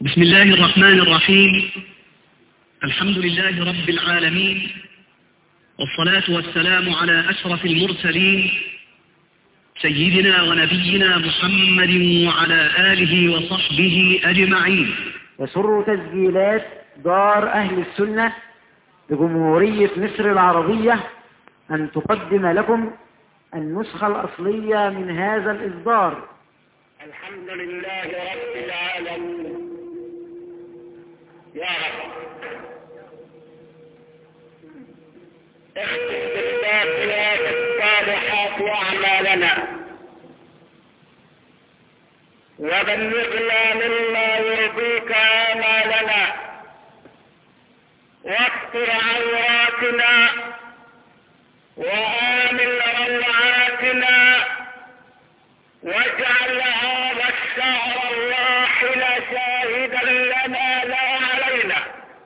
بسم الله الرحمن الرحيم. الحمد لله رب العالمين، والصلاة والسلام على أشرف المرسلين سيدنا ونبينا محمد وعلى آله وصحبه أجمعين. يسر تسجيلات دار أهل السنة بجمهورية مصر العربية أن تقدم لكم النسخة الأصلية من هذا الإصدار. الحمد لله رب العالمين. يا رب اختم بالباقيات الصالحات أعمالنا، وبلغنا مما يرضيك آمالنا، واستر عوراتنا وآمن روعاتنا، واجعل هذا الشهر الراحل شاهدا لنا لا علينا،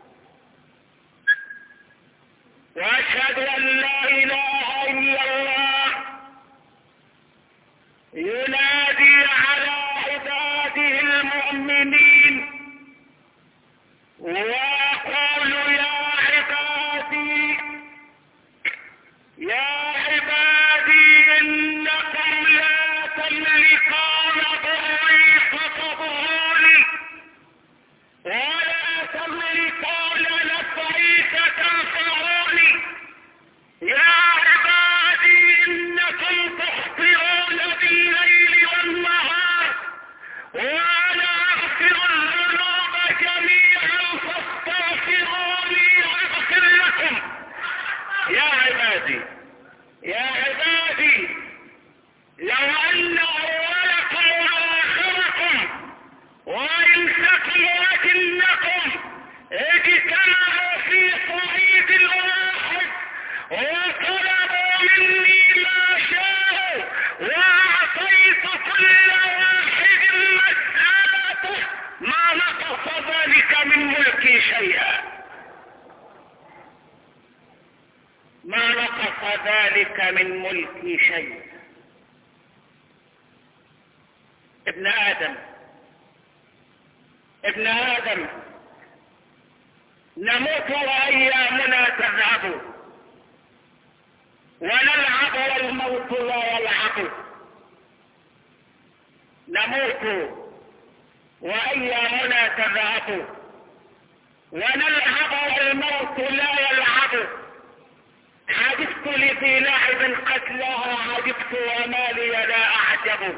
واشهد ان لا اله الا الله ينادي على عباده المؤمنين ويقول يا عبادي انكم لا تملكون ضري فتضروني ولا تملكون نفعي فتنفعوني. يا عبادي انكم تخطئون بالليل والنهار وانا اغفر الذنوب جميعا فاستغفروني اغفر لكم. يا عبادي لو ان اولكم واخركم وانسكم وجنكم اجتمعوا في صعيد واحد وطلبوا مني ما شاءوا واعطيت كل واحد مسألته ما نقص ذلك من ملكي شيئا، ما نقص ذلك من ملكي شيء. ابن آدم نموت وأيامنا تذهب، ونلعب والموت لا يلعب. نموت وأيامنا تذهب، ونلعب والموت لا يلعب. عجبت لذي لعب قتلها، عجبت وما لي لا أعجب.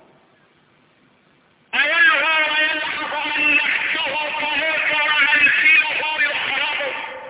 أيلهى ويلعب من نفسه تموت ومنزله يخرب.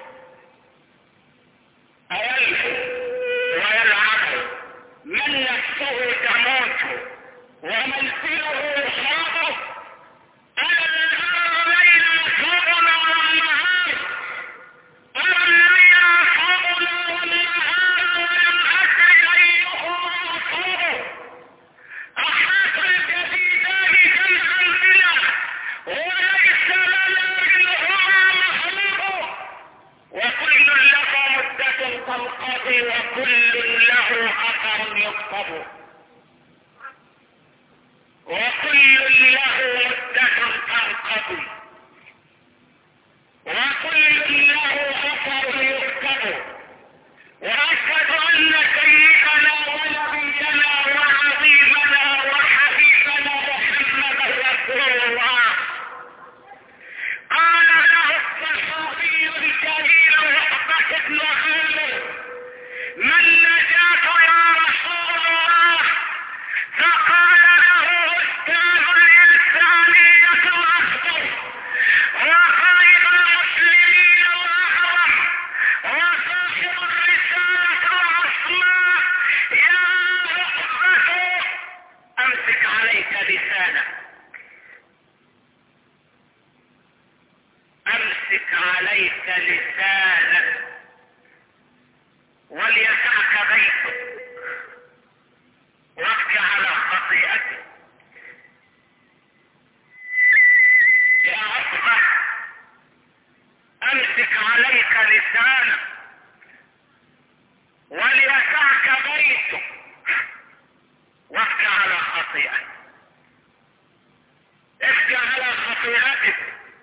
أيلهى ويلعب من نفسه تموت ومنزله يخرب. ألا النهار ليل يخربنا والنهار، ألا الليل يخربنا والنهار ولم أدر أيهما أصاب. أحاط الجديدان جمعا بنا وليس لنا منهما مخلوق، وكل له مدة تنقضي وكل له أثر يكتب، وكل له مدة تنقضي وكل له أثر يكتب. وأشهد أن سيدنا ونبينا وعظيمنا وحبيبنا محمدا رسول الله قال له الصحابي الجليل وحبة بن عامر: ما النجاة يا رسول الله؟ فقال له أستاذ الإنسانية الأخضر وقائد المسلمين الأعظم وصاحب الرسالة العظمى: يا عقبة أمسك عليك لسانك، أمسك عليك لسانك وليسعك بيتك وابك على خطيئتك. يا عقبة أمسك عليك لسانك وليسعك بيتك وابك على خطيئتك. ابكي على خطيئتك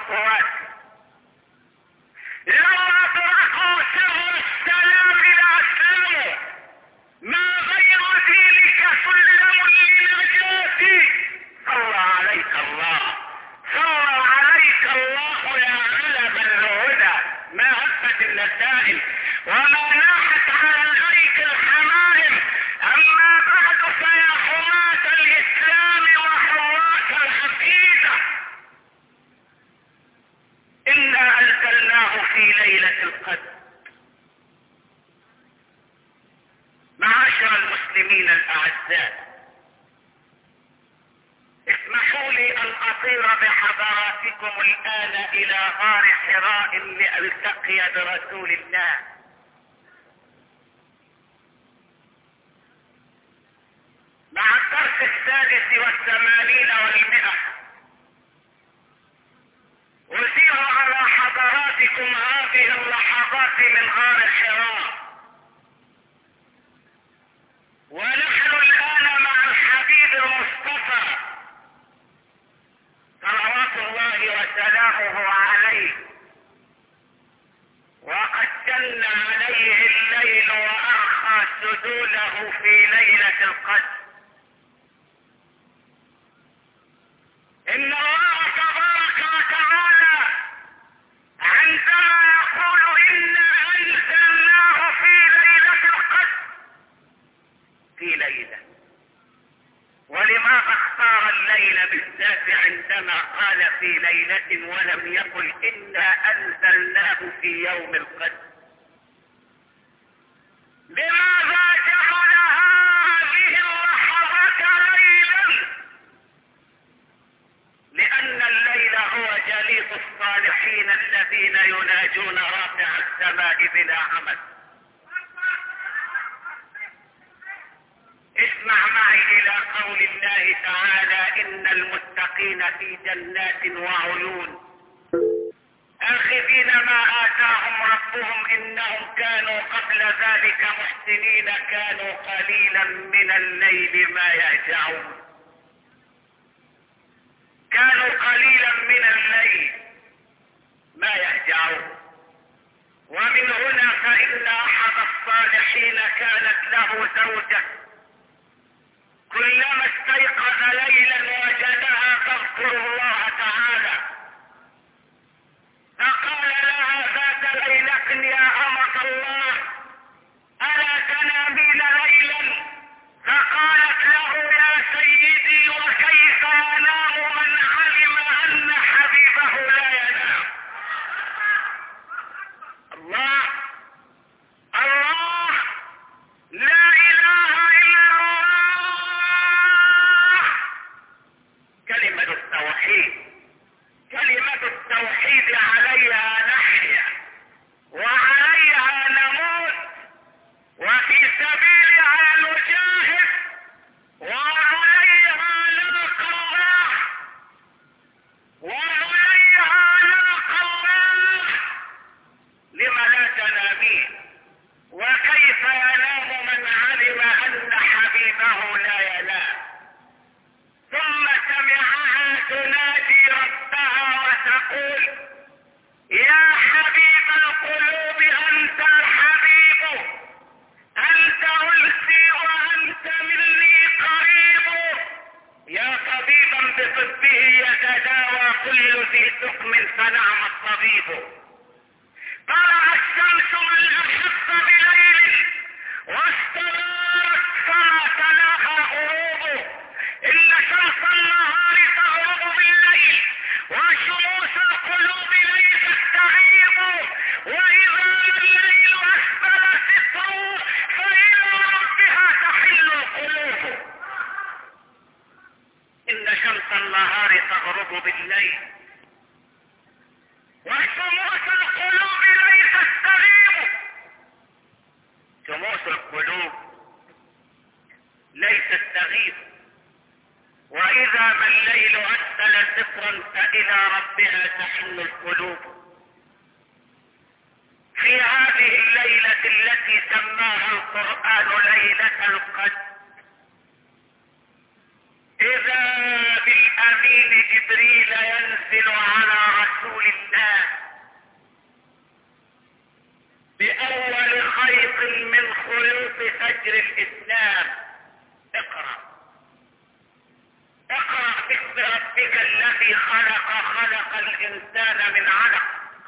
خطواته. لو أدركوا سر السلام لأسلموا، ما غير ذلك سلم للنجاة. صلى عليك الله، صلى عليك الله يا علم الهدى، ما هفت النسائم وما ناحت على الأيك الحمائم. أما بعد فيا حماة الإسلام وحراس العقيدة، إنا أنزلناه في ليلة القدر. معاشر المسلمين الأعزاء، اسمحوا لي أن أطير بحضراتكم الآن إلى غار حراء لألتقي برسول الله. مع الدرس 86 و100 أسير على حضراتكم هذه اللحظات من غار حراء، ونحن الآن مع الحبيب المصطفى صلوات الله وسلامه عليه، وقد جن عليه الليل وأرخى سدوله في ليلة القدر. إن الله تبارك وتعالى عندما يقول إنا أنزلناه في ليلة القدر، في ليلة، ولماذا اختار الليل بالذات عندما قال في ليلة ولم يقل إنا أنزلناه في يوم القدر؟ لماذا جعل هذه اللحظة ليلا؟ لأن الليل هو جليس الصالحين الذين يناجون رافع السماء بلا عمل. اسمع معي إلى قول الله تعالى: إن المتقين في جنات وعيون آخذين ما آتاهم ربهم إنهم كانوا قبل ذلك محسنين كانوا قليلا من الليل ما يهجعون. كانوا قليلا من الليل ما يهجعون. ومن هنا فإن أحد الصالحين كانت له زوجة كلما استيقظ ليلا وجدها تذكر الله تعالى، فقال لها ذات ليلة: يا أمة الله، ألا تنامين ليلا؟ فقالت له: يا سيدي، وكيف ينام من علم أن حبيبه لا ينام؟ الله الله، لا إله إلا الله. كلمة التوحيد، كلمة التوحيد عليها نحيا وعليها نموت وفي سبيلها نجاهد وعليها نلقى الله، وعليها نلقى الله. لم لا تنامين؟ وكيف ينام من علم أن حبيبه لا ينام؟ ثم سمعها تنادي ربها وتقول: يا حبيب القلوب، أنت الحبيب، أنت أنسي وأنت مني قريب. يا طبيبا بطبه يتداوى كل ذي سقم فنعم الطبيب. طلع الشمس من أحب بليل واستمرت فما تلاها غروب. إن شمس النهار تغرب بالليل وشموس القلوب ليست تغيب. وإذا الليل أسفل ستره فإلى ربها تحل القلوب. إن شمس النهار تغرب بالليل وشموس القلوب ليست تغيب. شموس القلوب ليست تغيب. وإذا ما الليل أسفل سترا فإلى ربها تحن القلوب. في هذه الليلة التي سماها القرآن ليلة القدر، إذا بالأمين جبريل ينزل على رسول باسم ربك الذي خلق الإنسان من علق.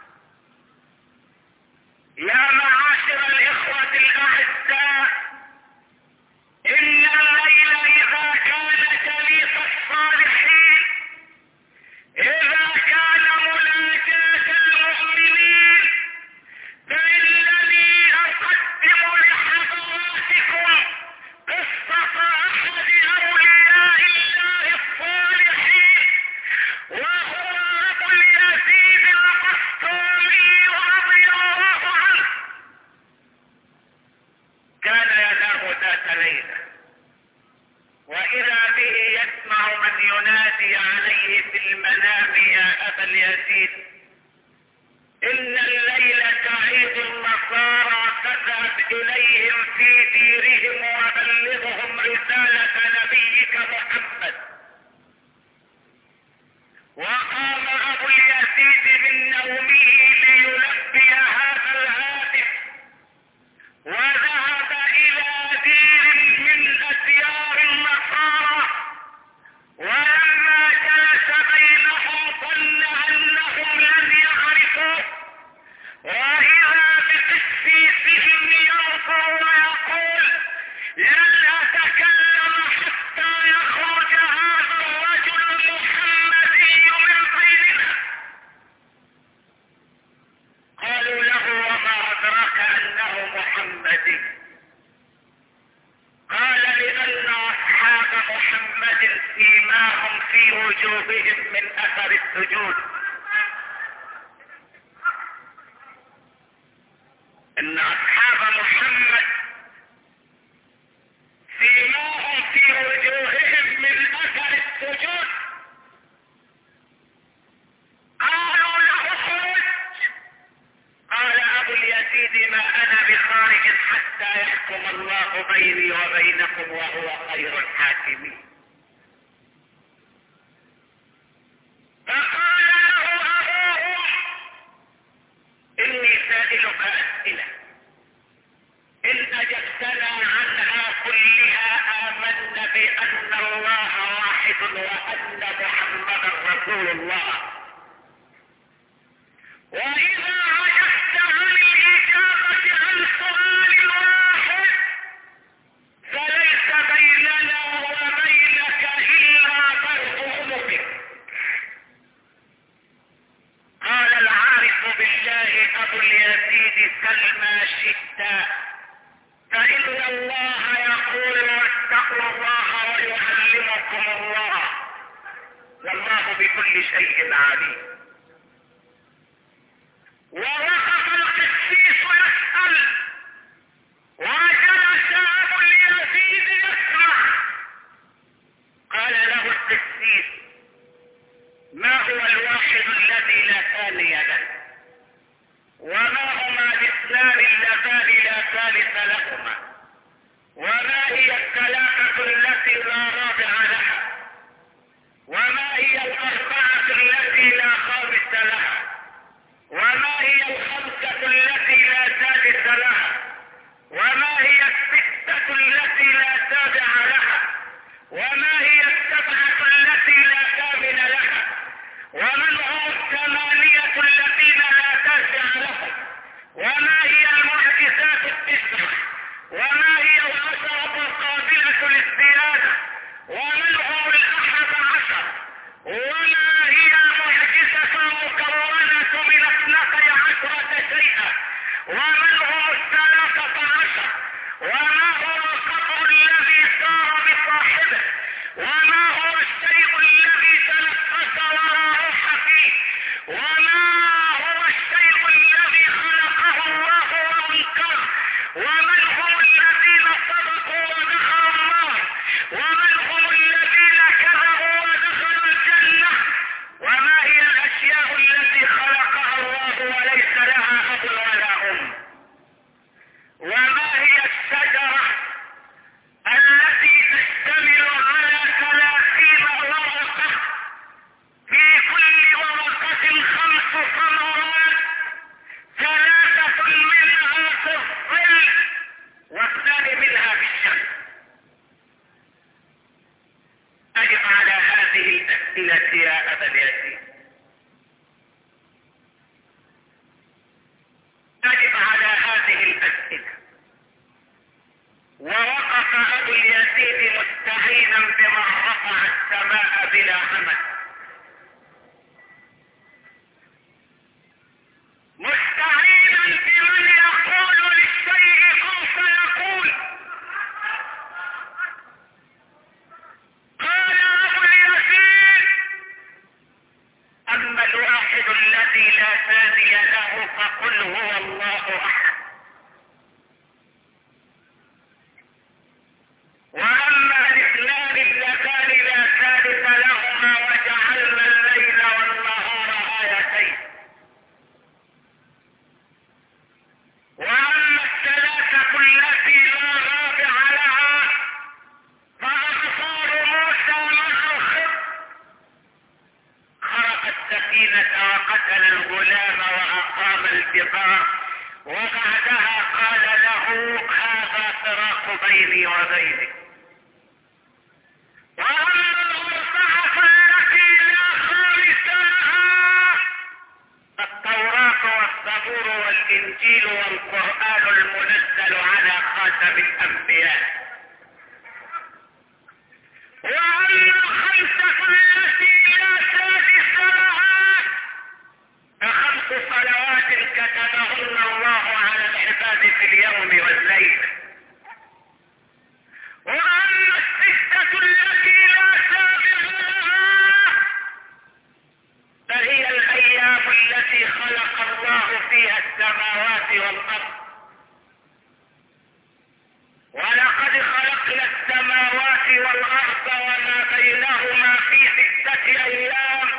يا معاشر الإخوة الأعزاء، إن الليل إذا كان جليس الصالحين، إذا كان مناجاة المؤمنين، فإنني أقدم لحضراتكم قصة أحد أولياء الله الصالحين، وهو أبو اليزيد البسطامي رضي الله عنه. كان ينام ذات ليلة، وإذا به يسمع من ينادي عليه في المنام: يا أبا اليزيد، إن الليلة عيد النصارى، فاذهب إليهم في ديرهم وبلغهم رسالة نبيك محمد. وقام أبو اليزيد من نومه ليلبي هذا الهاتف، وذهب إلى دير من أديار النصارى، ولما جلس بينهم ظن أنهم لن يعرفوه، وإذا بقسيسهم ينظر ويقول: لن أتكلم حتى يخرج هذا الرجل المحمدي من بيننا. قالوا له: وما أدراك أنه محمدي؟ قال: لأن أصحاب محمد سيماهم في وجوههم من أثر السجود. إن أصحاب محمد سيماهم في وجوههم من أثر السجود. قالوا له: اخرج. قال أبو اليزيد: ما أنا بخارج حتى يحكم الله بيني وبينكم وهو خير الحاكمين. فقال له أبوهم: إني سائلك أسئلة، إن أجبتنا عنها كلها آمنا بأن الله واحد وأن محمدا رسول الله، وإذا عجزت عن الإجابة عن سؤال واحد فليس بيننا وبينك إلا ضرب عنقك. قال العارف بالله أبو اليزيد: سل ما شئت، فإن الله يقول: واتقوا الله ويعلمكم الله، والله بكل شيء عليم. ووقف القسيس يسأل، وجلس أبو اليزيد يسمع. قال له القسيس: ما هو الواحد الذي لا ثاني له؟ وما هما الاثنان اللذان لا ثالث لهما؟ وما هي الثلاثة التي لا رابع لها؟ وما هي الأربعة التي لا خامس لها؟ وما هي الخمسة التي لا سادس لها؟ وما هي الستة التي لا سابع لها؟ وما هي السبعة التي لا ثامن لها؟ ومن هم الثمانية الذين لا تاسع لهم؟ وما هي المعجزات التسعة؟ وما هي العشرة القابلة للزيادة؟ ومن هم الأحد عشر؟ وما هي المعجزة المكونة من 12 شيئا؟ ومن هم 13؟ وما هو القبر الذي سار بصاحبه؟ الأسئلة يا أبا الياسين. أجب على هذه الأسئلة. ووقف أبو اليزيد مستعينا بمن رفع السماء بلا عمل، مستعينا بمن يقول للشيء كن فيقول. قال أبو اليزيد: أما الواحد الذي لا ثاني له فقل هو الله أحد، وأما الاثنان اللذان لا ثالث لهما وجعلنا الليل والنهار آيتين، وأما الثلاثة التي لا رابع لها فأبصار موسى مع الخضر، خرق السفينة وقتل الغلام وأقام الجبار، وبعدها قال له: هذا فراق بيني وبينك. وأما الأربعة التي لا خامس لها فالتوراة والزبور والإنجيل والقرآن المنزل على خاتم الأنبياء. وأما الخمسة التي لا سادس لها فخمس صلوات كتبهن الله على العباد في اليوم والليل. وأما الستة التي لا سابق لها فهي الأيام التي خلق الله فيها السماوات والأرض. ولقد خلقنا السماوات والأرض وما بينهما في 6 أيام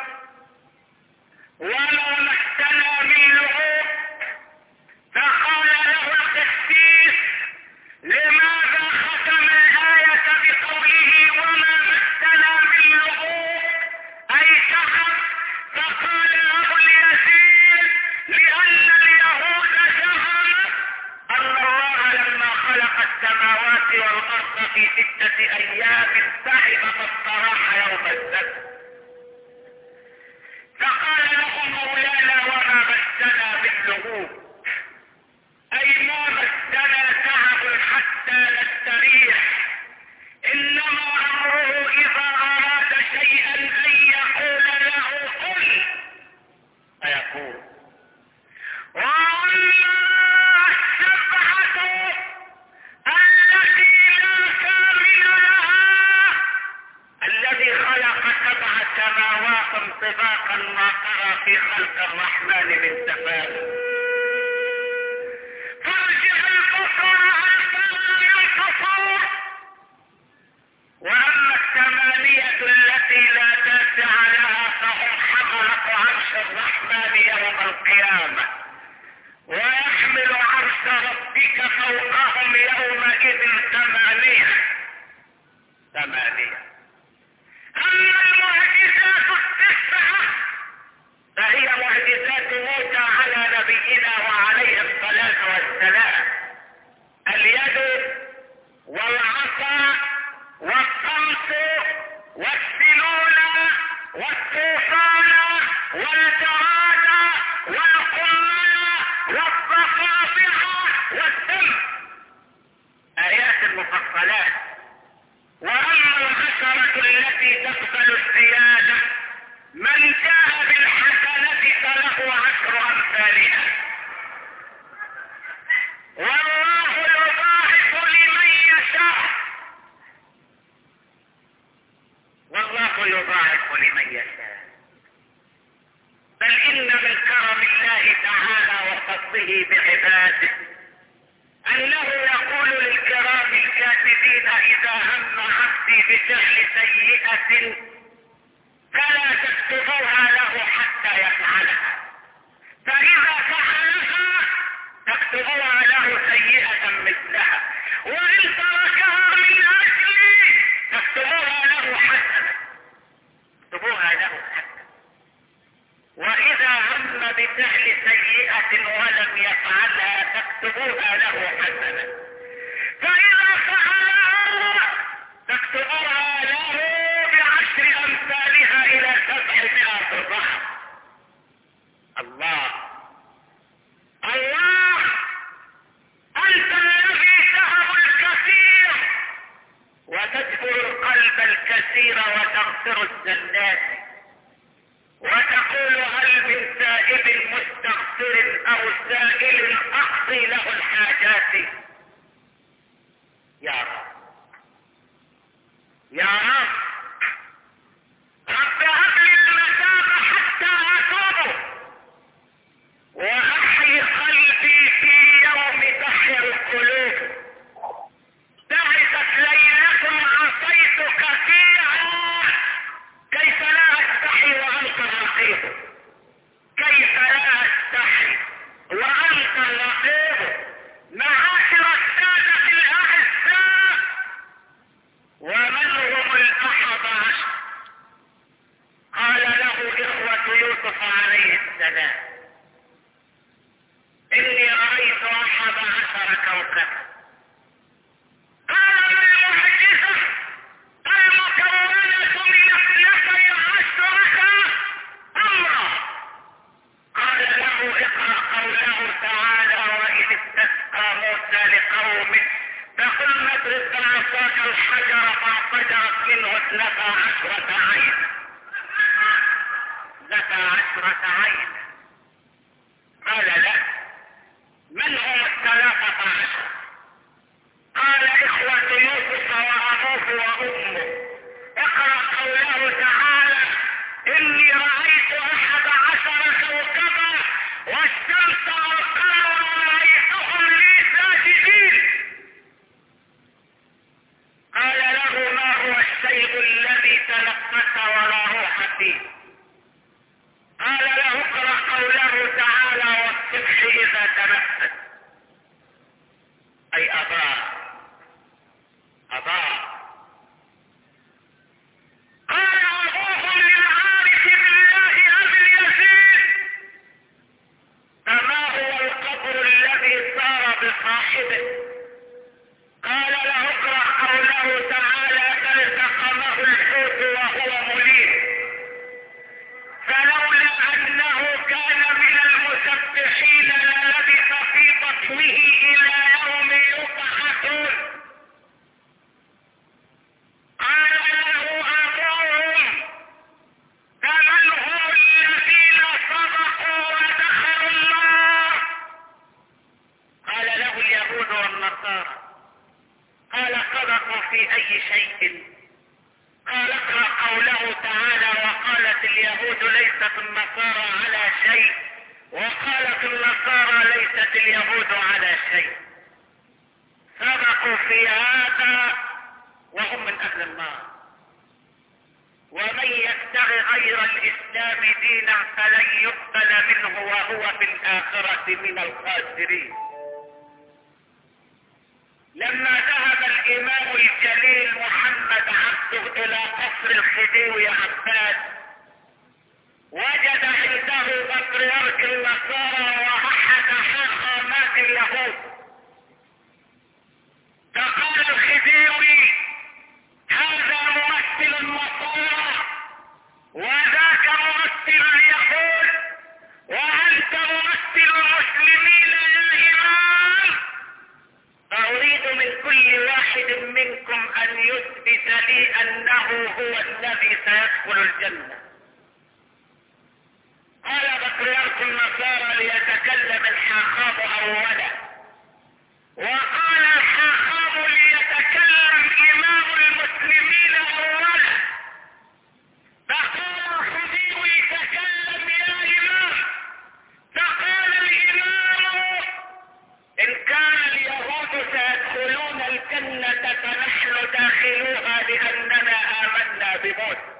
وما مسنا من لغوب. فقال له القسيس: لماذا ختم الآية بقوله وما مسنا من لغوب أي تعب؟ فقال أبو اليزيد: لأن اليهود زعمت أن الله لما خلق السماوات والأرض في 6 أيام تعب فاستراح يوم السبت. فقال له مولانا: وما مسنا من لغوب أي ما مسنا تعب حتى نستريح، إنما أمره إذا أراد شيئا أن يقول له قل فيقول. وأما السبعة التي لا كامل لها الذي خلق 7 سماوات طباقا ما ترى في خلق الرحمن من تفاؤل. فارجع البصر هل ترى من فطور. وأما 8 التي لا تاسع لها فهم حملة عرش الرحمن يوم القيامة، ويحمل عرش ربك فوقهم يومئذ 8. أما المعجزات 9 فهي معجزات موسى على نبينا وعليه الصلاة والسلام: اليد والعصا والقمص والسنون والطوفان والجراد والقمل والضفادع والدم، آيات مفصلات. وأما 10 التي تقبل الزيادة من جاء بالحسنة فله 10 أمثالها، والله يضاعف لمن يشاء، والله يضاعف لمن يشاء. بل إن من كرم الله تعالى وفضله بعباده أنه يقول للكرام الكاتبين: إذا هم عبدي بفعل سيئة فلا تكتبوها له حتى يفعلها، فإذا فعلها تكتبوها له سيئة مثلها، وإن تركها من أجلي تكتبوها له حسنة. اكتبوها له حسنة. وإذا هم بفعل سيئة ولم يفعلها تكتبوها له حسنة، فإذا فعلها تكتبوها له ب10 وتغفر الزلات وتقول هل من سائل مستغفر او سائل اقضي له الحاجات. يا رب يا رب رب هب لي المثابة حتى اتوب واحيي قلبي في يوم تحيا القلوب. تعست ليلة عصيتك فيها كيف لا استحي وانت الرقيب، كيف لا استحي وانت الرقيب. معاشر السادة الاعزاء، ومن هم الاحد عشر؟ قال له اخوة يوسف عليه السلام اني رأيت 11 كوكبا. قال ما المعجزة المكونة من 12 امرا؟ قال له اقرأ قوله تعالى واذ استسقى موسى لقومه فقل اضرب بعصاك الحجر فانفجرت منه 12 عينا. 12 عينا. قال لا، من هم 13؟ قال اخوة يوسف وابوه وامه. اقرأ قوله تعالى اني رأيت 11 كوكبا والشمس والقمر رأيتهم لي ساجدين. قال له ما هو الشيء الذي تلبس ولا روح فيه؟ قال له اقرأ قوله تعالى والصبح اذا تنفس. اي اباه قال ابوهم للعارف بالله ابي يزيد فما هو القبر الذي صار بصاحبه؟ قال له اقرأ قوله تعالى فالتقمه الحوت وهو مليم فلولا انه كان من المسبحين للبث في بطنه الى يوم يبعثون. قال له ابوهم فمن هم الذين صدقوا ودخلوا النار؟ قال له اليهود والنصارى. قال صدقوا في اي شيء؟ قال اقرأ قوله تعالى وقالت اليهود ليست النصارى على شيء وقالت النصارى ليست اليهود على شيء. صدقوا في هذا وهم من اهل النار. ومن يبتغ غير الاسلام دينا فلن يقبل منه وهو في الاخرة من الخاسرين. لما ذهب الامام الجليل محمد عبده الى قصر الخديوي عباس وجد عنده بطريرك النصارى واحد حاخامات اليهود. فقال الخديوي هذا ممثل النصارى وذاك ممثل اليهود وانت ممثل المسلمين يا امام. فأريد من كل واحد منكم أن يثبت لي أنه هو الذي سيدخل الجنة. قال بطريرك النصارى ليتكلم الحاخام أولا وقال الحاخام ليتكلم إمام المسلمين أولا. فقال الخديوي تكلم يا إمام. فقال الإمام إن كان اليهود سيدخلون الجنة فنحن داخلوها لأننا آمنا بموسى،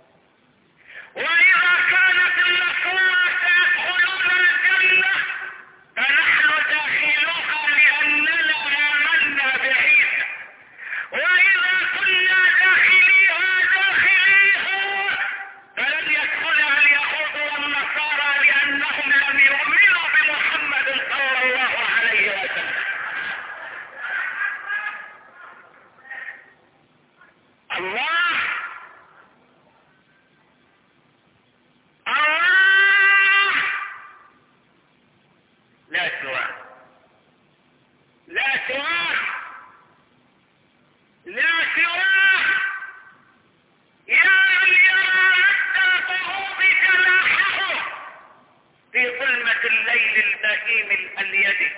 وإذا كانت النصارى سيدخلون الجنة فنحن داخلوها لأننا آمنا بعيسى، وإذا كنا داخليها فلن يدخلها اليهود والنصارى لأنهم لم يؤمنوا بمحمد صلى الله عليه وسلم. الله الحكيم الأليدي،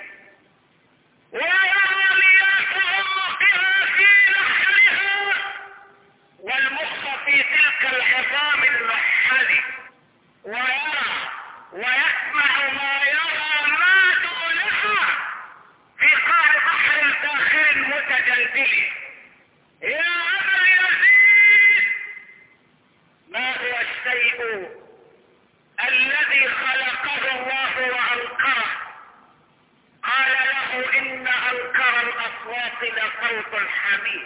ويرى مياه راقها في نحرها والمخ في تلك العظام النحل، ويرى ويسمع ما يرى ما دونها في قاع بحر داخل متجلجل. يا أبا يزيد، ما هو الشيء الذي خلقه الله وأنكره؟ قال له إن أنكر الأصوات لصوت الحميد.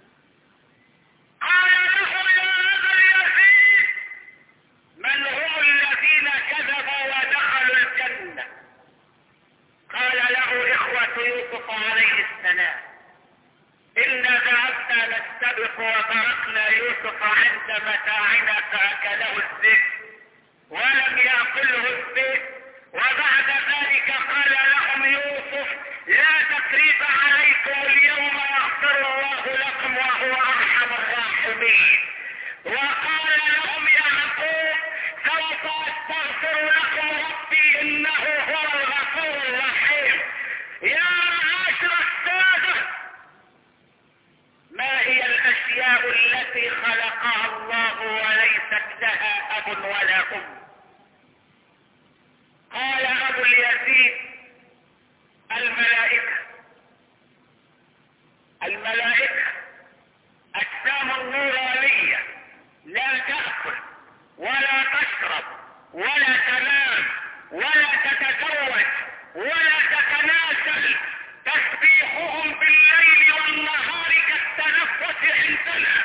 قال له يا أبا يزيد، من هم الذين كذبوا ودخلوا الجنة؟ قال له إخوة يوسف عليه السلام، إنا ذهبنا نستبق وتركنا يوسف عند متاعنا فأكله الذئب ولم يأكله الذئب. وبعد ذلك قال لهم يوسف لا تثريب عليكم اليوم يغفر الله لكم وهو أرحم الراحمين. وقال لهم يعقوب سوف أستغفر لكم ربي إنه هو الغفور الرحيم. يا معاشر السادة، ما هي الأشياء التي خلقها الله وليست لها أب ولا أم؟ قال أبو اليزيد الملائكة. الملائكة أجسام نورانية لا تأكل ولا تشرب ولا تنام ولا تتزوج ولا تتناسل، تسبيحهم بالليل والنهار كالتنفس عندنا.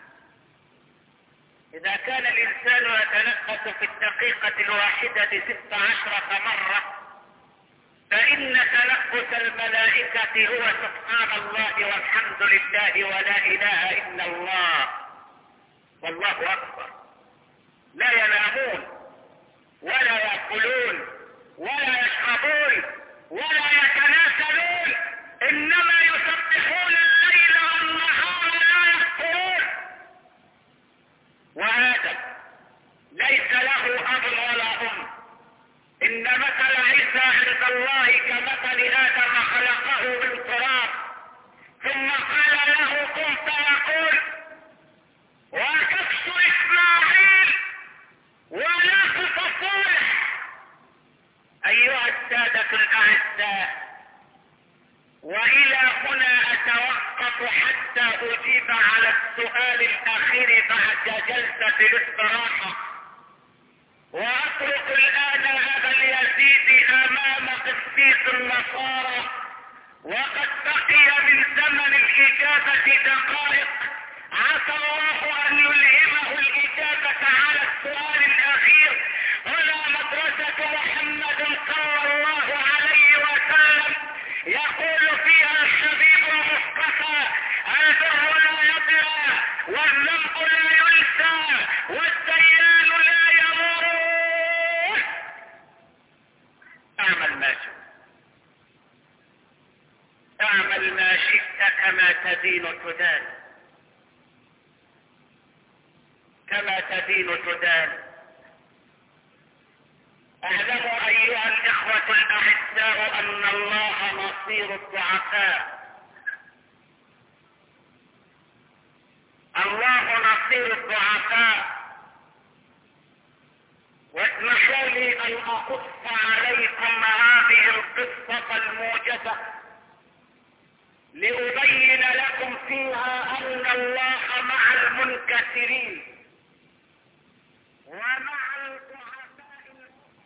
إذا كان الإنسان يتنفس في الدقيقة الواحدة 16 مرة، فإن تنفس الملائكة هو سبحان الله والحمد لله ولا إله إلا الله والله أكبر. لا ينامون ولا يأكلون ولا يشربون ولا يتناسلون، إنما يسبحون الليل والنهار لا يفترون. وآدم ليس له أب ولا أم، إن مثل عيسى عند الله كمثل آدم خلقه من تراب ثم قال له كن فيكون. وكبش إسماعيل وناقة صالح. أيها السادة الأعزاء، وإلى هنا أتوقف حتى أجيب على السؤال الأخير بعد جلسة الاستراحة، وأترك الآن أبا اليزيد أمام قسيس النصارى، وقد بقي من زمن الإجابة دقائق، عسى الله أن يلهمه الإجابة على السؤال الأخير. هنا مدرسة محمد صلى الله عليه وسلم يقول فيها الحبيب المصطفى: البر لا يضيع والذنب لا ينسى والديان لا يموت. اعمل ما شئت، اعمل ما شئت كما تدين تدان، كما تدين تدان. اعلموا ايها الاخوة الاعزاء ان الله نصير الضعفاء، الله نصير الضعفاء. واسمحوا لي ان اقص عليكم هذه القصة الموجزة لأبين لكم فيها أن الله مع المنكسرين ومع الضعفاء.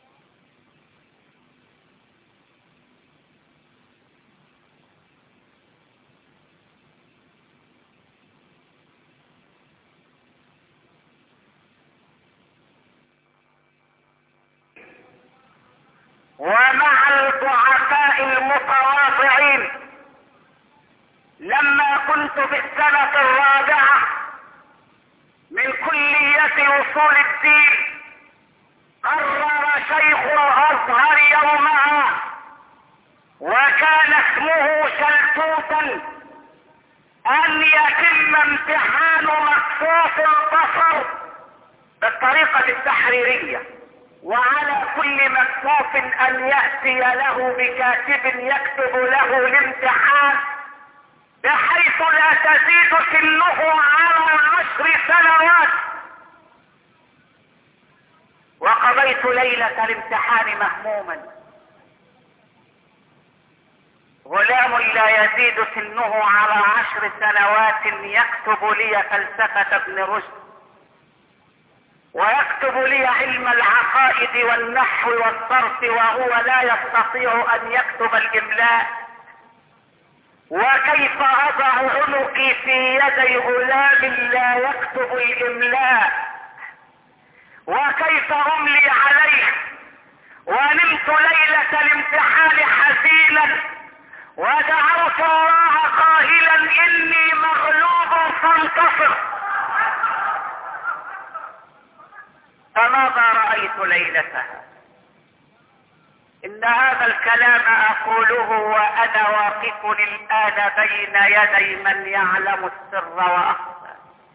ومع الضعفاء المتواضعين. لما كنت في السنة الرابعة من كلية أصول الدين، قرر شيخ الأزهر يومها، وكان اسمه شلتوتا، أن يتم امتحان مكفوف البصر بالطريقة التحريرية. وعلى كل مكفوف ان يأتي له بكاتب يكتب له الامتحان بحيث لا تزيد سنه على 10 سنوات. وقضيت ليلة الامتحان مهموما، غلام لا يزيد سنه على 10 سنوات يكتب لي فلسفة ابن رشد، ويكتب لي علم العقائد والنحو والصرف، وهو لا يستطيع ان يكتب الاملاء. وكيف اضع عنقي في يدي غلام لا يكتب الاملاء؟ وكيف املي عليه؟ ونمت ليلة الامتحان حزينا ودعوت الله قائلا اني مغلوب فانتصر. فماذا رأيت ليلتها؟ ان هذا الكلام اقوله وانا واقف الان بين يدي من يعلم السر واخفى.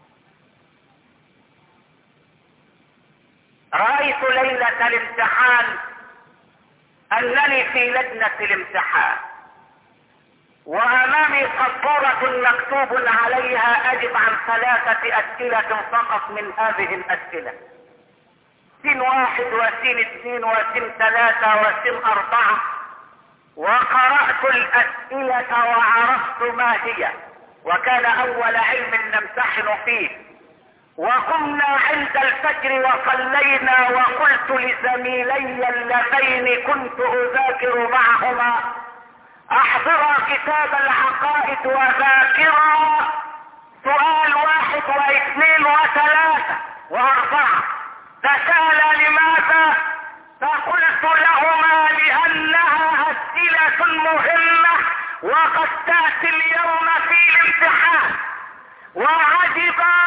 رأيت ليلة الامتحان انني في لجنة الامتحان، وامامي سبورة مكتوب عليها اجب عن 3 اسئلة فقط من هذه الاسئلة، سين 1 وسين 2 وسين 3 وسين 4. وقرأت الاسئلة وعرفت ما هي، وكان اول علم نمتحن فيه. وقمنا عند الفجر وصلينا، وقلت لزميلي اللذين كنت اذاكر معهما احضرا كتاب العقائد وذاكرا سؤال 1 و2 و3 و4. فسأل لماذا؟ فقلت لهما لانها اسئلة مهمة وقد تأتي اليوم في الامتحان. وعجبا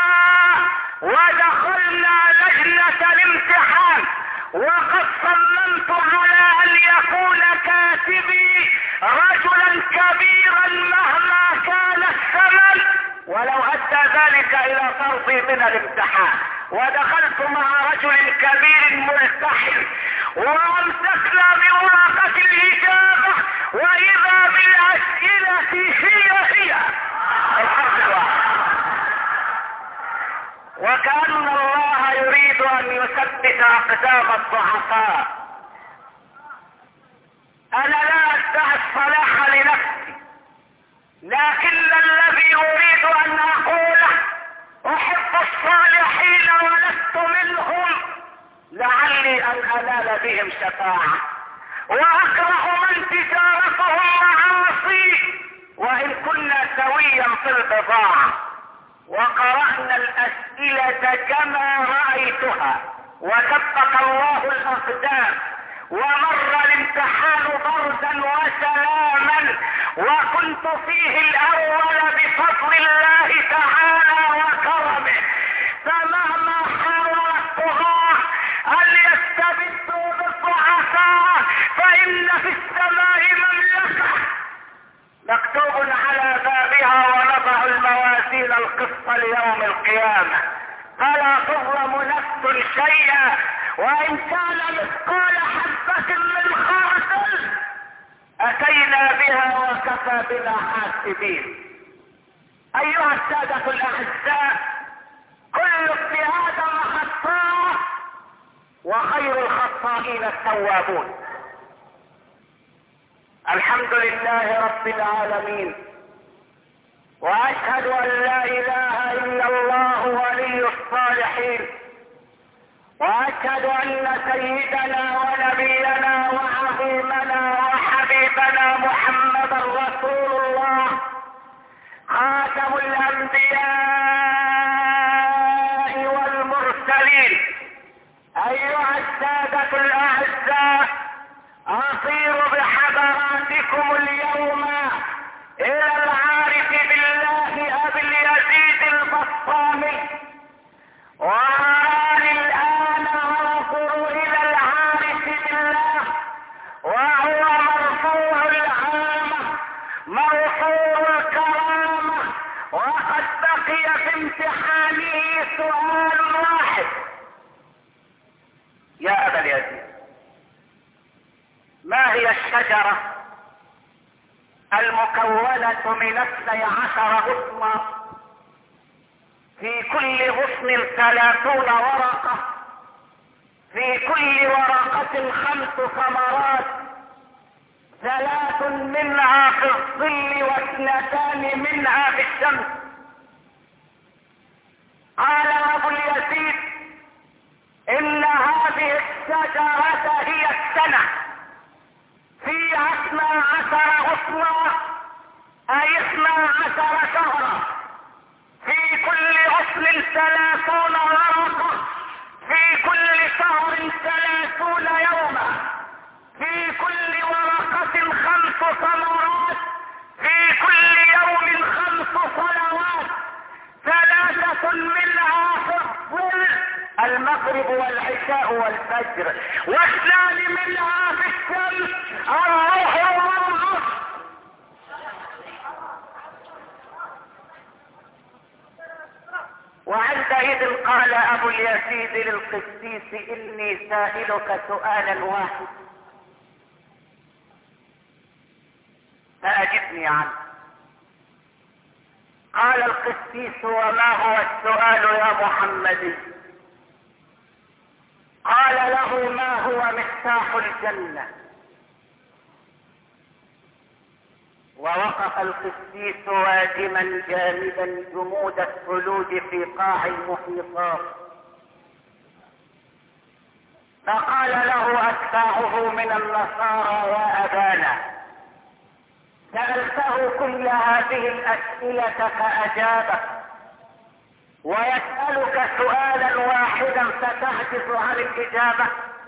ودخلنا لجنة الامتحان، وقد صممت على ان يكون كاتبي رجلا كبيرا مهما كان الثمن، ولو ادى ذلك الى طردي من الامتحان. ودخلت مع رجل كبير ملتحن، وامسكنا بورقة الاجابة، واذا بالاسئلة هي الحمد لله. وكأن الله يريد ان يثبت اقدام الضعفاء. انا لا ادعي الصلاح لنفسي، لكن الذي اريد ان اقوله احب الصالحين ولست منهم، لعلي ان انال بهم شفاعة، واكره من تجارتهم معاصي وان كنا سويا في البضاعة. وقرأنا الاسئلة كما رأيتها، وثبت الله الاقدام، ومر الامتحان بردا وسلاما، وكنت فيه الاول بفضل الله تعالى وكرمه. فمهما حاول الطغاة ان يستبدوا بالضعفاء فان في السماء مملكة مكتوب على بابها ونضع الموازين القسط ليوم القيامة فلا تظلم نفس شيئا وان كان مثقال حبة من خردل اتينا بها وكفى بنا حاسبين. ايها السادة الاعزاء، كل ابن ادم خطاء وخير الخطائين التوابون. الحمد لله رب العالمين، واشهد ان لا اله الا الله ولي الصالحين، واشهد ان سيدنا ونبينا وعظيمنا وحبيبنا محمدا رسول الله خاتم الانبياء والمرسلين. ايها السادة الاعزاء، اصير بحضراتكم اليوم الى العارف بالله ابي اليزيد البسطامي، واراني الان انظر الى العارف بالله وهو مرفوع العامة مرفوع الكرامة، وقد بقي في امتحانه سؤال واحد. يا ابا اليزيد، الشجرة المكونة من 12 غصنا، في كل غصن 30 ورقة، في كل ورقة 5 ثمرات، 3 منها في الظل و2 منها في الشمس. قال ابو اليزيد ان هذه الشجرة هي السنة، فيها 12 غصنا اي 12 شهرا، في كل غصن 30 ورقة، في كل شهر 30 يوما، في كل ورقة 5 ثمرات، في كل يوم 5 صلوات، 3 منها في الظل المغرب والعشاء والفجر، و2 منها في الشمس الظهر والعصر. وعندئذ قال ابو اليزيد للقسيس اني سائلك سؤالا واحد فاجبني عنه. قال القسيس وما هو السؤال يا محمدي؟ قال له ما هو مفتاح الجنة؟ ووقف القسيس واجما جامدا جمود الثلوج في قاع المحيطات، فقال له أتباعه من النصارى يا أبانا سألته كل هذه الأسئلة فأجابك، ويسألك سؤالا واحدا فتعجز عن الإجابة؟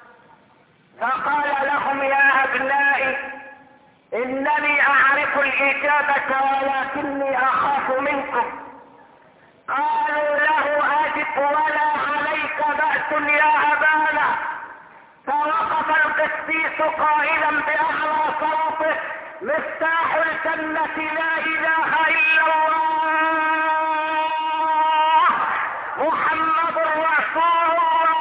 فقال لهم يا أبنائي إنني أعرف الإجابة ولكني أخاف منكم. قالوا له أجب ولا عليك بأس يا أبانا. فوقف القسيس قائلا بأعلى صوته مفتاح الجنة لا إله إلا الله محمد رسول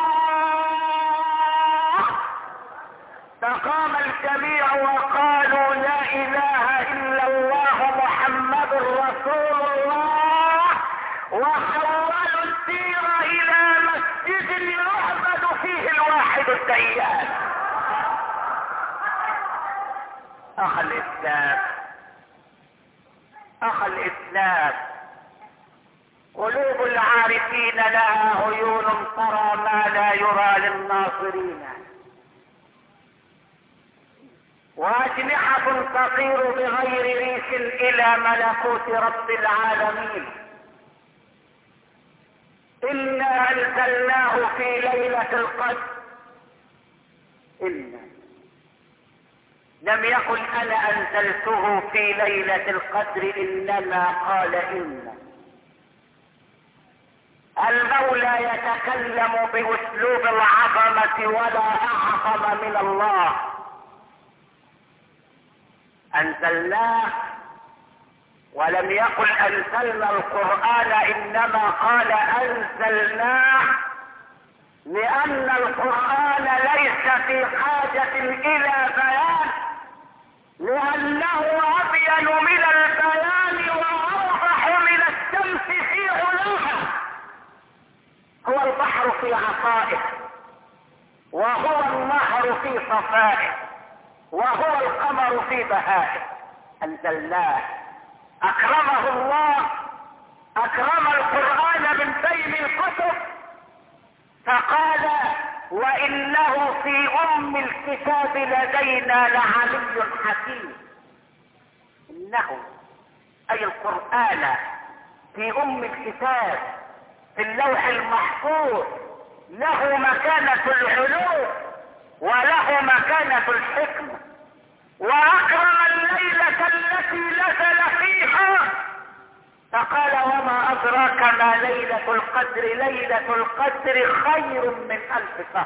الله. فقام الجميع وقالوا لا إله إلا الله محمد رسول الله، وحولوا الدير إلى مسجد يعبد فيه الواحد الديان. أخ الإسلام قلوب العارفين لها عيون ترى ما لا يرى للناظرين، وأجنحة تطير بغير ريش إلى ملكوت رب العالمين. إنا أنزلناه في ليلة القدر. لم يقل أنا أنزلته في ليلة القدر، إنما قال إن. المولى يتكلم بأسلوب العظمة ولا أعظم من الله. أنزلناه، ولم يقل أنزلنا القرآن، إنما قال أنزلناه، لأن القرآن ليس في حاجة إلى بيان، لأنه أبين من البيان وأوضح من الشمس في علاها. هو البحر في عصائه، وهو النهر في صفائه، وهو القمر في بهائه. أنزلناه، أكرمه الله، أكرم القرآن من بين الكتب، فقال وإنه في أم الكتاب لدينا لعلي حكيم. إنه أي القرآن في أم الكتاب في اللوح المحفوظ له مكانة العلو وله مكانة الحكمة. وأكرم الليلة التي نزل فيها، فقال وما أدراك ما ليلة القدر؟ ليلة القدر خير من 1000 شهر.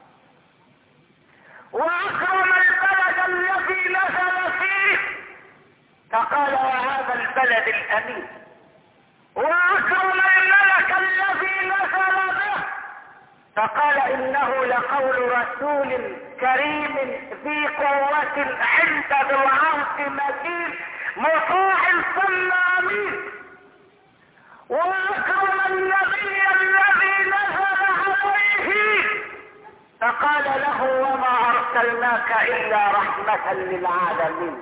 وأكرم البلد الذي نزل فيه، فقال وهذا البلد الأمين. وأكرم الملك الذي نزل به، فقال إنه لقول رسول كريم ذي قوة عند ذي العرش مكين مطاع ثم أمين. وأكرم النبي الذي نزل عليه فقال له وما أرسلناك إلا رحمة للعالمين.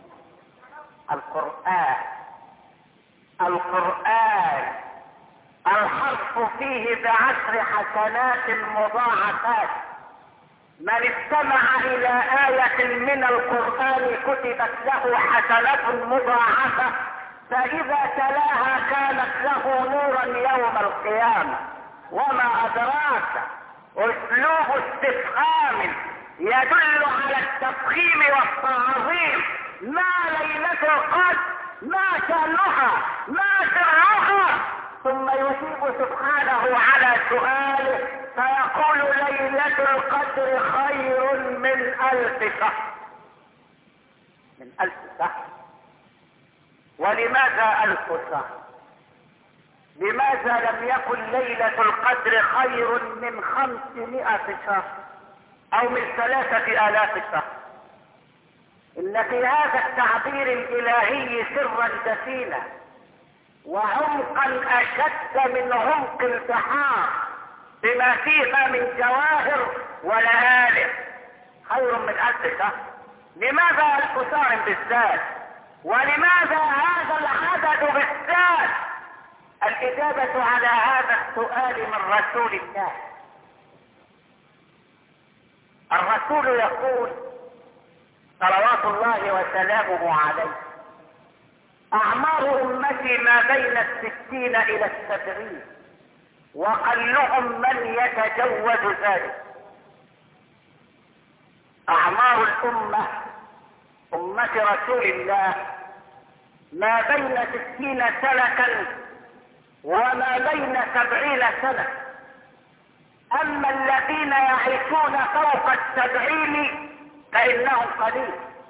القرآن الحرف فيه ب10 حسنات مضاعفات. من استمع إلى آية من القرآن كتبت له حسنة مضاعفة، فإذا تلاها كانت له نورا يوم القيامة. وما أدراك أسلوب استفهام يدل على التفخيم والتعظيم. ما ليلة القدر؟ ما شأنها؟ ما سرها؟ ثم يجيب سبحانه على سؤاله فيقول ليلة القدر خير من 1000 شهر. من 1000 شهر. ولماذا 1000 شهر؟ لماذا لم يكن ليلة القدر خير من 500 شهر او من 3000 شهر؟ ان في هذا التعبير الالهي سرا دفينا وعمقا اشد من عمق البحار بما فيها من جواهر ولآلئ. خير من 1000 شهر. لماذا 1000 شهر بالذات؟ ولماذا هذا العدد بالذات؟ الإجابة على هذا السؤال من رسول الله. الرسول يقول صلوات الله وسلامه عليه أعمار أمتي ما بين 60 إلى 70 وقلهم من يتجوز ذلك. أعمار الأمة أمة رسول الله ما بين 60 سنة وما بين 70 سنة. أما الذين يعيشون فوق 70 فإنهم قليل.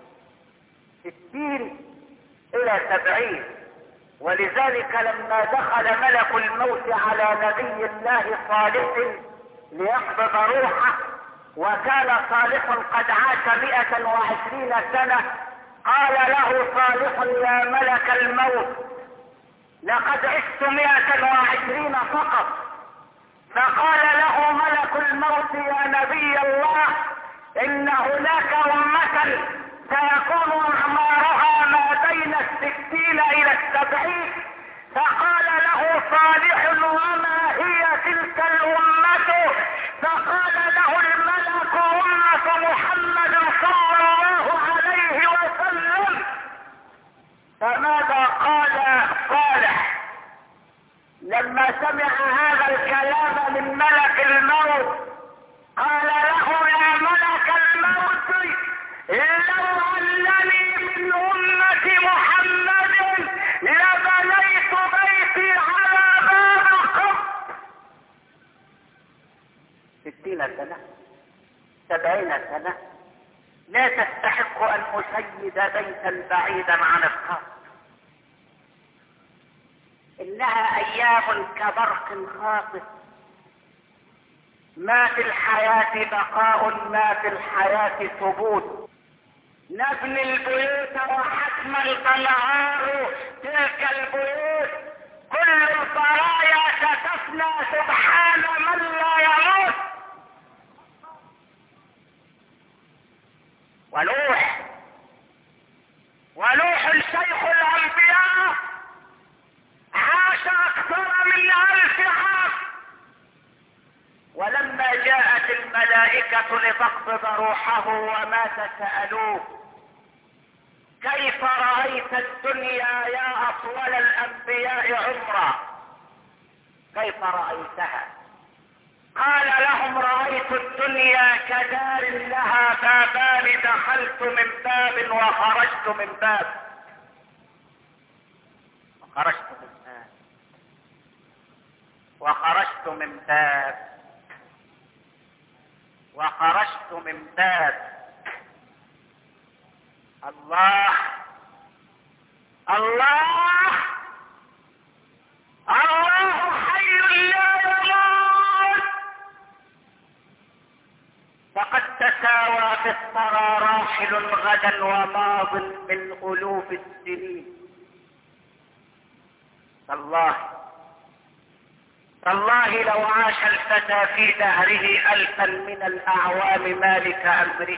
60 إلى 70. ولذلك لما دخل ملك الموت على نبي الله صالح ليقبض روحه وكان صالح قد عاش 120 سنة قال له صالح يا ملك الموت لقد عشت 120 فقط. فقال له ملك الموت يا نبي الله إن هناك أمة سيكون أعمارها ما بين 60 إلى 70. فقال له صالح وما هي تلك الأمة؟ فقال له الملك أمة محمد صلى الله عليه وسلم. فماذا قال صالح لما سمع هذا الكلام من ملك الموت؟ قال له يا ملك الموت لو أنني من أمة محمد لبنيت بيتي على باب القبر. 60 سنة 70 سنة لا تستحق أن أسيد بيتا بعيدا عن القبر. إنها أيام كبرق خاطف. ما في الحياة بقاء، ما في الحياة ثبوت. نبني البيوت وحتما تنهار تلك البيوت. كل البرايا ستفنى سبحان من لا يموت. ونوح شيخ الأنبياء عاش أكثر من 1000 عام. ولما جاءت الملائكة لتقبض روحه ومات سألوه كيف رأيت الدنيا يا أطول الأنبياء عمرا؟ كيف رأيتها؟ قال لهم رأيت الدنيا كدار لها بابان دخلت من باب وخرجت من باب. وخرجت من باب. الله حي لا يموت في الثرى راحل غدا وماض من ألوف السنين. تالله لو عاش الفتى في دهره 1000 من الأعوام مالك أمره،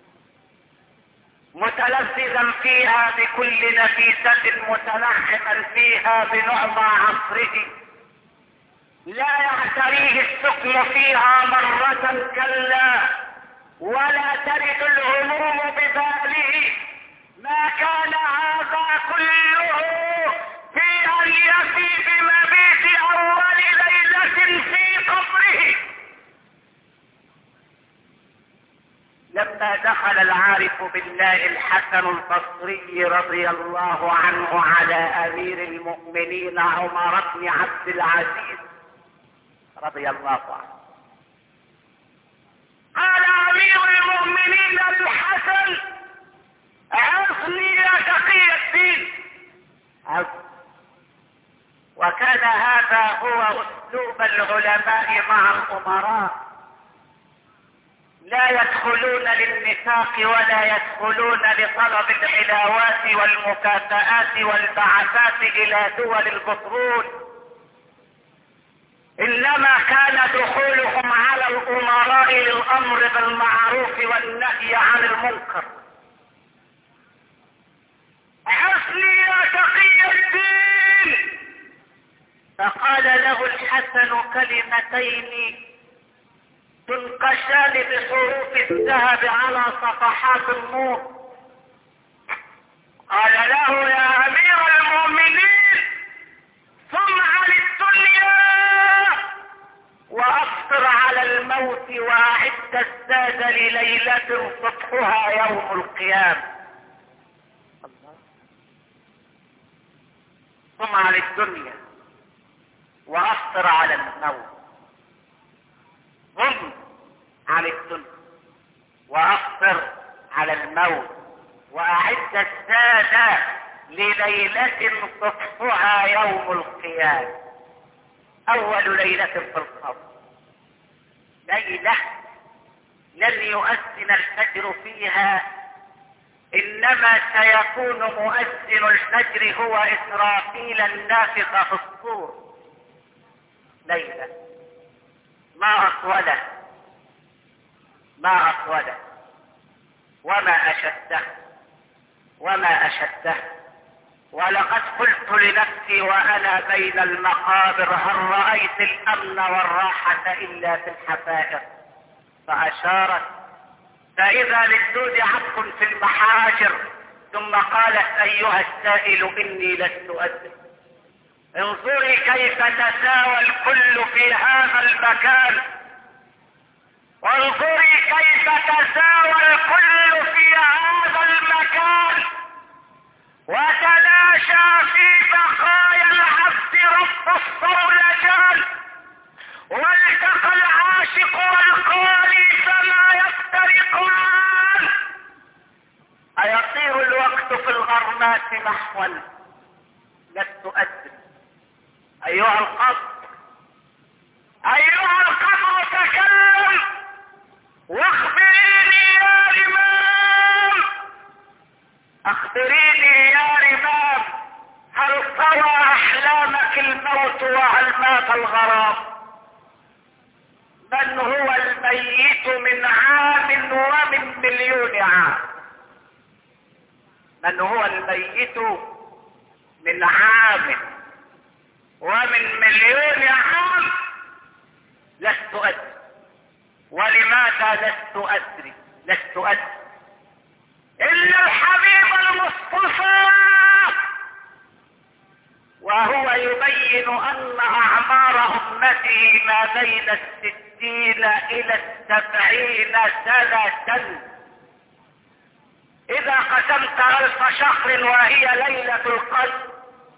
متلذذا فيها بكل نفيسة متنحما فيها بنعمى عصره، لا يعتريه السكن فيها مرة كلا، ولا ترد الهموم بباله، ما كان هذا كله في أن يفي بمبيت أول ليلة في قبره. لما دخل العارف بالله الحسن البصري رضي الله عنه على أمير المؤمنين عمر بن عبد العزيز رضي الله عنه، قال أمير المؤمنين الحسن: عظني يا تقي الدين. وكان هذا هو أسلوب العلماء مع الأمراء، لا يدخلون للنفاق ولا يدخلون لطلب العلاوات والمكافآت والبعثات إلى دول البطرول، إنما كان دخولهم على الأمراء للأمر بالمعروف والنهي عن المنكر. حسني يا تقي الدين. فقال له الحسن كلمتين تنقشان بحروف الذهب على صفحات النور. قال له: يا أمير المؤمنين، صم عن الدنيا وأفطر على الموت وأعد الزاد لليلة صبحها يوم القيامة. صم عن الدنيا وأفطر على الموت. صم عن الدنيا وأفطر على الموت وأعد الزاد لليلة صبحها يوم القيامة. أول ليلة في القبر، ليلة لن يؤذن الفجر فيها، إنما سيكون مؤذن الفجر هو إسرافيل النافخ في الصور. ليلة ما أطوله وما أشده. ولقد قلت لنفسي وأنا بين المقابر: هل رأيت الأمن والراحة إلا في الحفائر؟ فأشارت: فإذا للدود عطف في المحاجر. ثم قالت: أيها السائل إني لست أدري. انظري كيف تساوى الكل في هذا المكان، وانظري كيف تساوى الكل في هذا المكان، وتلاشى في بقايا العبد رب الصولجان، والتقى العاشق والقالي فما يفترقان. أيطير الوقت في الغرمات محوا؟ لست أدري. أيها القبر تكلم واخبريني يا رمام، أخبريني يا رمام، هل طوى أحلامك الموت وهل مات الغرام؟ من هو الميت من عام ومن مليون عام؟ من هو الميت من عام ومن مليون عام؟ لست أدري. ولماذا لست أدري إلا الحبيب المصطفى وهو يبين أن أعمار أمته ما بين 60 إلى 70 سنة. إذا قسمت 1000 شهر وهي ليلة القدر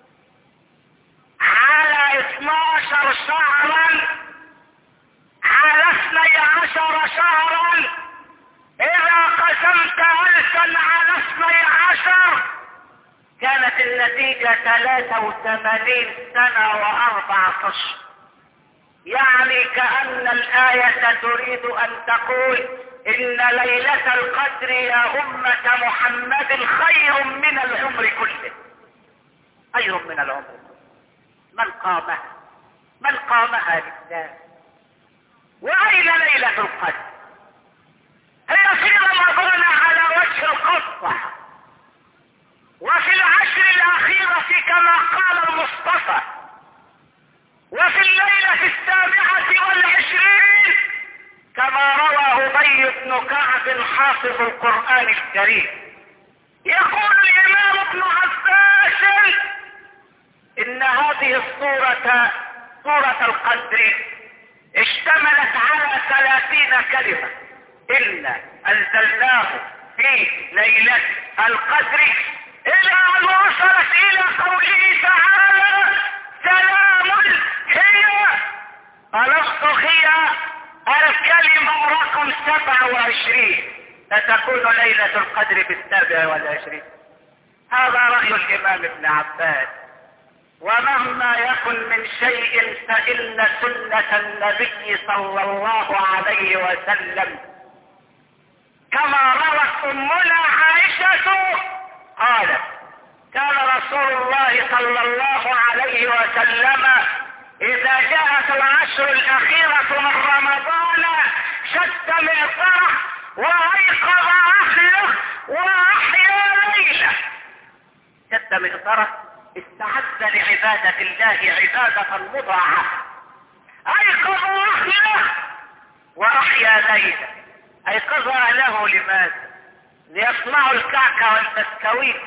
على 12 شهرا على 12 شهرا، إذا قسمت 1000 على 12 كانت النتيجة 83 سنة و4 أشهر. يعني كأن الآية تريد أن تقول إن ليلة القدر يا أمة محمد خير من العمر كله، خير من العمر. من قامها لله. وأين ليلة القدر؟ هي في رمضان على وجه القصة، وفي العشر الأخيرة كما قال المصطفى، وفي الليلة 27 كما روى أبي بن كعب حافظ القرآن الكريم. يقول الإمام ابن عباس إن هذه السورة سورة القدر اشتملت على 30 كلمة. إنا أنزلناه في ليلة القدر إلى أن وصلت إلى قوله تعالى سلام هي. فلفظ هي الكلمة رقم 27 ستكون ليلة القدر في 27. هذا رأي الإمام ابن عباس. ومهما يكن من شيء فإن سنة النبي صلى الله عليه وسلم كما روت أمنا عائشة قالت كان رسول الله صلى الله عليه وسلم إذا جاءت العشر الأخيرة من رمضان شد مئزره وأيقظ أهله وأحيا ليله. شد مئزره استعد لعبادة الله عبادة مضاعفة. أيقظ أهله وأحيا ليله. أيقظ أهله لماذا؟ ليصنعوا الكعك والبسكويت.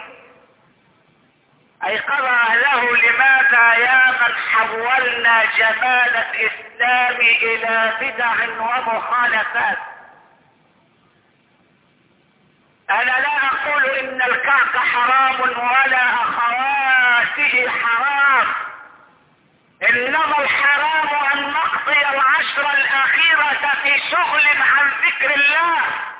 أيقظ أهله لماذا؟ يا من حولنا جمال الإسلام إلى بدع ومخالفات. أنا لا أقول إن الكعك حرام ولا أخواته حرام، إنما الحرام أن نقضي العشر الأخيرة في شغل عن ذكر الله.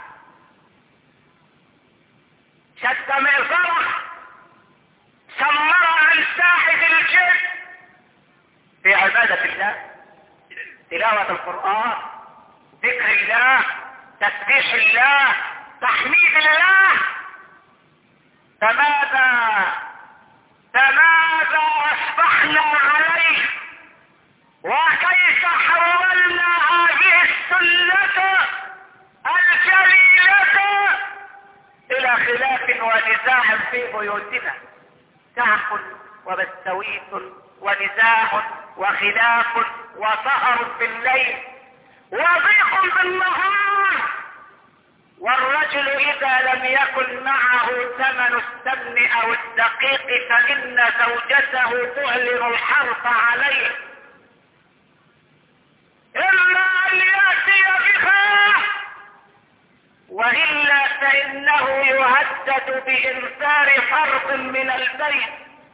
شد مئزره، سمر عن ساحة الجد في عبادة الله، تلاوة القرآن، ذكر الله، تسبيح الله، تحميد الله. فماذا أصبحنا عليه؟ وكيف حولنا هذه السنة الجليلة إلى خلاف ونزاع في بيوتنا؟ كعك وبسويت ونزاع وخلاف وسهر بالليل وضيق بالنهار. والرجل إذا لم يكن معه ثمن السمن أو الدقيق فإن زوجته تعلن الحرب عليه، إما أن يأتي بها وإلا فإنه يهدد بإنفار فرض من البيت.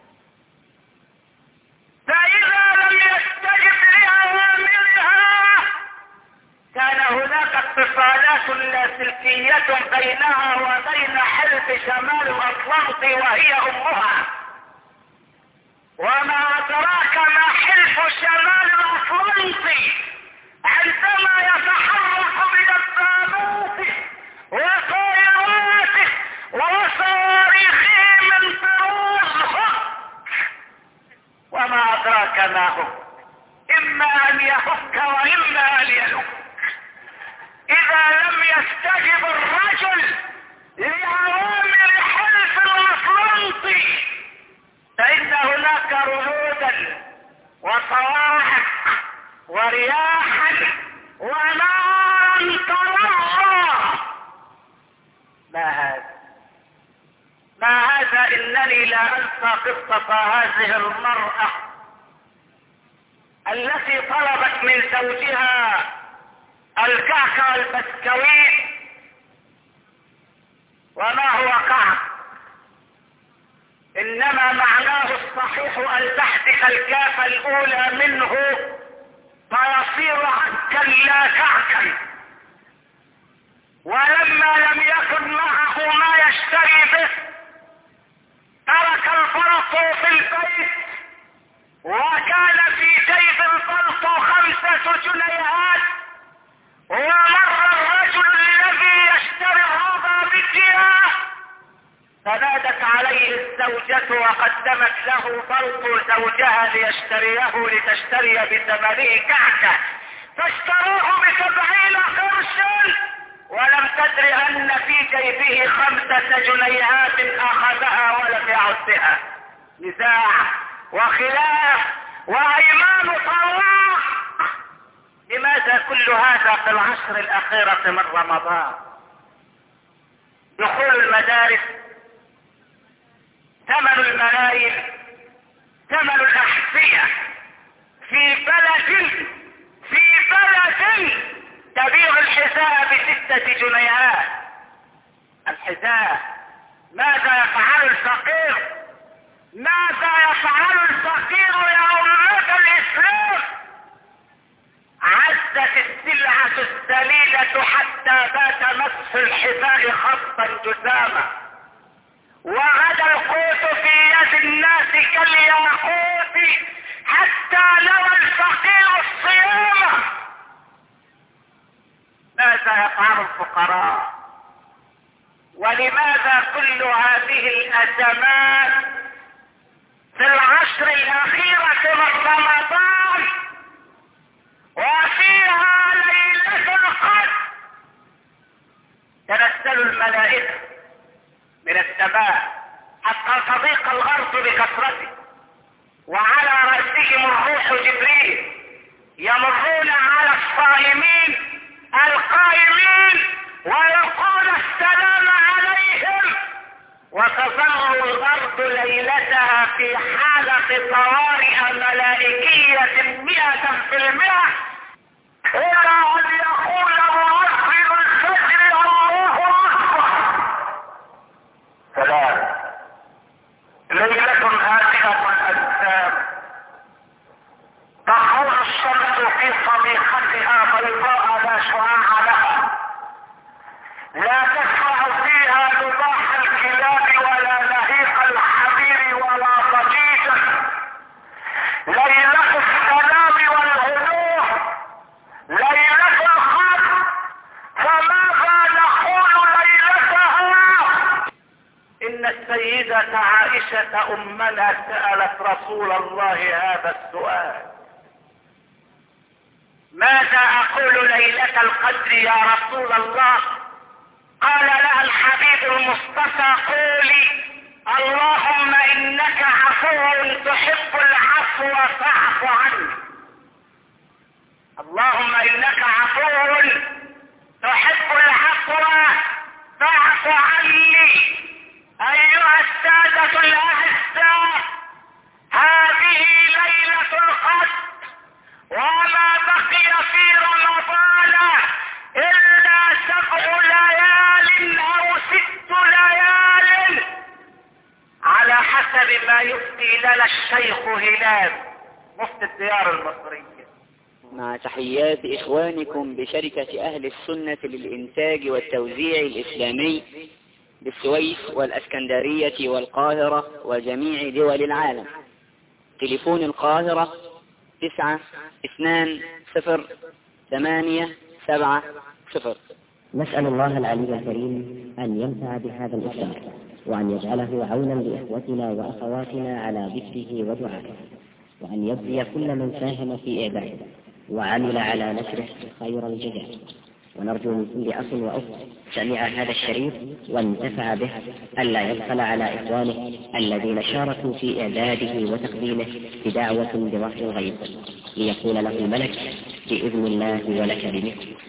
فإذا لم يستجب لأوامرها كان هناك اتصالات لاسلكية بينها وبين حلف شمال الأطلنطي وهي أمها. وما أدراك ما حلف شمال الأطلنطي عندما يتحرك بدباباته وطائراته وصواريخه من طروحه. وما أدراك ما هو، إما أن يفك وإما أن يلك. إذا لم يستجب الرجل لأوامر حلف الأطلنطي فإن هناك رعودا وصواعق ورياحا ونارا تلظى. ما هذا إنني لا أنسى قصة هذه المرأة التي طلبت من زوجها الكعك والبسكويت. وما هو كعك؟ إنما معناه الصحيح أن تحذف الكاف الأولى منه فيصير عكا لا كعكا. ولما لم يكن معه ما يشتري به ترك الفرط في البيت، وكان في جيب الفرط 5 جنيهات. ومر الرجل الزوجة وقدمت له بلط زوجها لتشتري بثمنه كعكة، فاشتروه ب70 قرش ولم تدر أن في جيبه 5 جنيهات أخذها ولم يعدها. نزاع وخلاف وأيمان طلاق. لماذا كل هذا في العشر الأخيرة من رمضان؟ دخول المدارس، ثمن الملايين، ثمن الأحذية، في بلد تبيع الحذاء ب6 جنيهات. الحذاء ماذا يفعل الفقير؟ ماذا يفعل الفقير يا أمة الإسلام؟ عزت السلعة الذليلة حتى بات مسح الحذاء خطا جساما، وغدا القوت في يد الناس كالياقوت حتى نوى الفقير الصيام. ماذا يفعل الفقراء؟ ولماذا كل هذه الأزمات في العشر الأخيرة من رمضان وفيها ليلة القدر؟ تنزل الملائكة من السماء حتى تضيق الأرض بكثرته، وعلى رأسهم الروح جبريل، يمرون على الصائمين القائمين ويلقون السلام عليهم، وتظل الأرض ليلتها في حالة طوارئ ملائكية 100%، إلى أن يقول مؤذن الفجر الله أكبر. سلام. ليلة هادئة الأجسام، تخرج الشمس في صبيحتها بيضاء لا شعاع لها، لا تسمع فيها نباح الكلاب ولا نهيق الحمير ولا ضجيجا. ليلة السلام والهدوء، ليلة القدر، فماذا نقول ليلتها؟ إن السيدة عائشة أمنا سألت رسول الله هذا السؤال: ماذا أقول ليلة القدر يا رسول الله؟ قال لها الحبيب المصطفى: قولي اللهم إنك عفو تحب العفو فاعف عني. اللهم إنك عفو تحب العفو فاعف عني. أيها السادة الأعزاء، هذه ليلة القدر، وما بقي في رمضان إلا 7 ليال أو 6 ليال على حسب ما يفتي لنا الشيخ هلال مفتي الديار المصرية. مع تحيات إخوانكم بشركة أهل السنة للإنتاج والتوزيع الإسلامي بالسويس والأسكندرية والقاهرة وجميع دول العالم. تليفون القاهرة 920870. نسأل الله العلي الكريم أن ينفع بهذا الإصدار، وأن يجعله عونا لإخوتنا وأخواتنا على ذكره ودعائه، وأن يجزي كل من ساهم في إعداده وعمل على نشره خير الجزاء. ونرجو من كل أخ وأخت سمع هذا الشريط وانتفع به ألا يبخل على إخوانه الذين شاركوا في إعداده وتقديمه بدعوة بظهر الغيب، ليقول له الملك بإذن الله ولك بمثل.